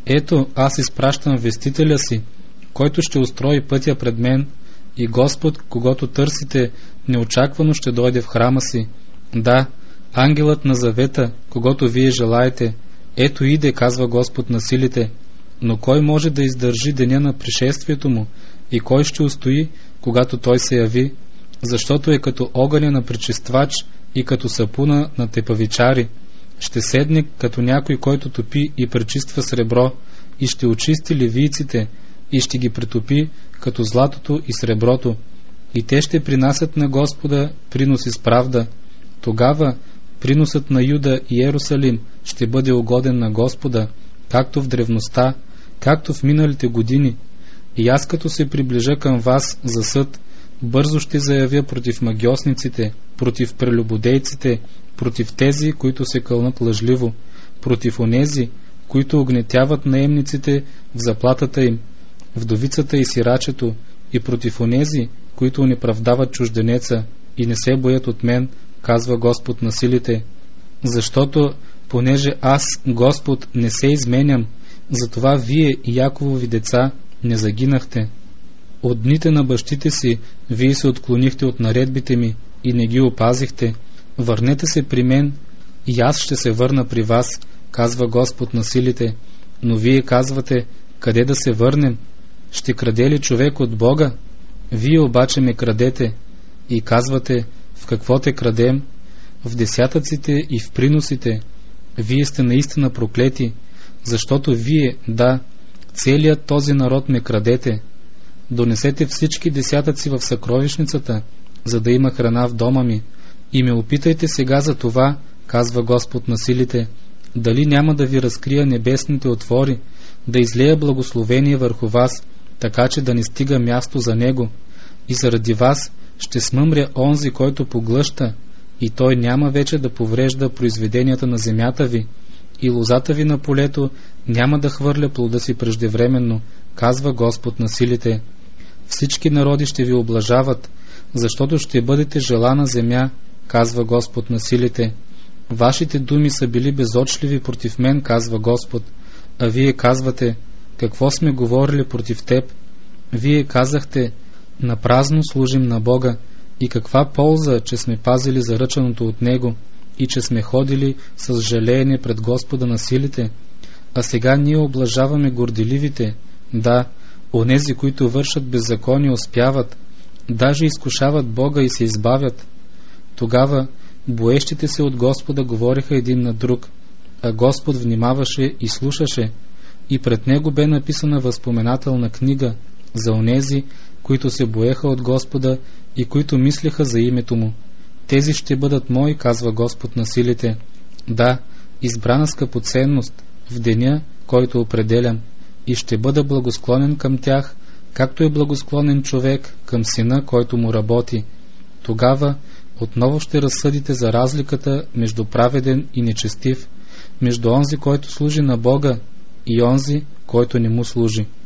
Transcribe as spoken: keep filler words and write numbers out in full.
ето, аз изпращам вестителя си, който ще устрои пътя пред мен, и Господ, когато търсите, неочаквано ще дойде в храма си. Да, ангелът на завета, когото вие желаете, ето иде, казва Господ на силите. Но кой може да издържи деня на пришествието му, и кой ще устои, когато той се яви? Защото е като огъня на пречиствач и като сапуна на тепавичари. Ще седне като някой, който топи и пречиства сребро, и ще очисти ливийците, и ще ги претопи като златото и среброто. И те ще принасят на Господа приноси с правда. Тогава приносът на Юда и Иерусалим ще бъде угоден на Господа, както в древността, както в миналите години. И аз, като се приближа към вас за съд, бързо ще заявя против магьосниците, против прелюбодейците, против тези, които се кълнат лъжливо, против онези, които огнетяват наемниците в заплатата им, вдовицата и сирачето, и против онези, които неправдават чужденеца и не се боят от мен, казва Господ на силите. Защото, понеже аз, Господ, не се изменям, затова вие и Яковови деца не загинахте. От дните на бащите си вие се отклонихте от наредбите ми и не ги опазихте. Върнете се при мен и аз ще се върна при вас, казва Господ на силите. Но вие казвате, къде да се върнем? Ще краде ли човек от Бога? Вие обаче ме крадете и казвате, в какво те крадем? В десятъците и в приносите. Вие сте наистина проклети, защото вие, да, целият този народ ме крадете. Донесете всички десятъци в съкровищницата, за да има храна в дома ми, и ме опитайте сега за това, казва Господ на силите, дали няма да ви разкрия небесните отвори, да излея благословение върху вас, така че да не стига място за него, и заради вас ще смъмря онзи, който поглъща, и той няма вече да поврежда произведенията на земята ви, и лозата ви на полето няма да хвърля плода си преждевременно, казва Господ на силите. Всички народи ще ви облажават, защото ще бъдете желана земя, казва Господ на силите. Вашите думи са били безочливи против мен, казва Господ, а вие казвате, какво сме говорили против теб? Вие казахте, напразно служим на Бога, и каква полза, че сме пазили заръчаното от Него, и че сме ходили с жалеене пред Господа на силите. А сега ние облажаваме горделивите, да, онези, които вършат беззаконие, успяват, даже изкушават Бога и се избавят. Тогава боещите се от Господа говореха един на друг, а Господ внимаваше и слушаше, и пред Него бе написана възпоменателна книга за онези, които се боеха от Господа и които мислеха за името Му. Тези ще бъдат мои, казва Господ на силите. Да, избрана скъпоценност в деня, който определям, и ще бъда благосклонен към тях, както е благосклонен човек към сина, който му работи. Тогава отново ще разсъдите за разликата между праведен и нечестив, между онзи, който служи на Бога, и онзи, който не му служи.